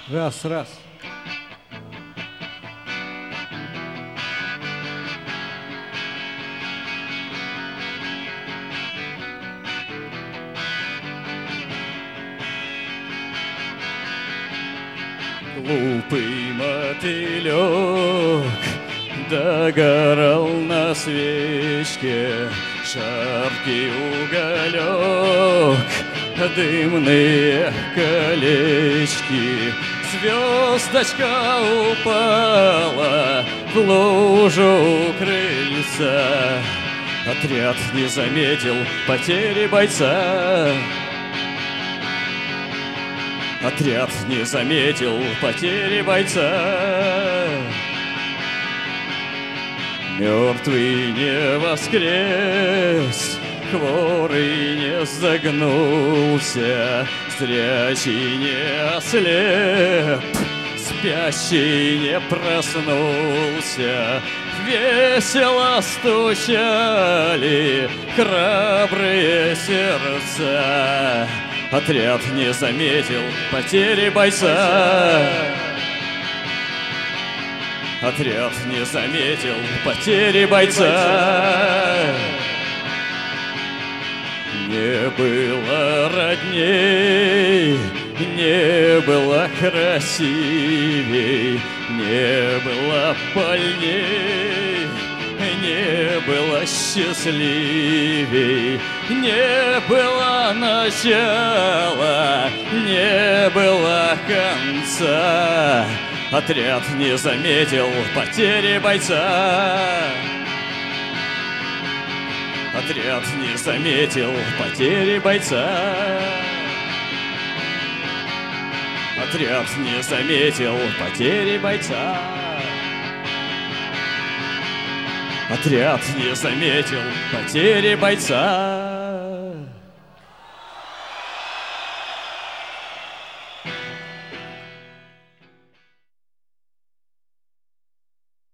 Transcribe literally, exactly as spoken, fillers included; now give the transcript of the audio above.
Раз, раз. Глупый мотылек догорал на свечке, жаркий уголек, дымные колечки. Звездочка упала в лужу у крыльца. Отряд не заметил потери бойца. Отряд не заметил потери бойца. Мертвый не воскрес, хворый не загнулся, зрячий не ослеп, спящий не проснулся. Весело стучали храбрые сердца. Отряд не заметил потери бойца. Отряд не заметил потери бойца. Не было родней, не было красивей, не было больней, не было счастливей, не было начала, не было конца. Отряд не заметил потери бойца. Отряд не заметил потери бойца. Отряд не заметил потери бойца. Отряд не заметил потери бойца.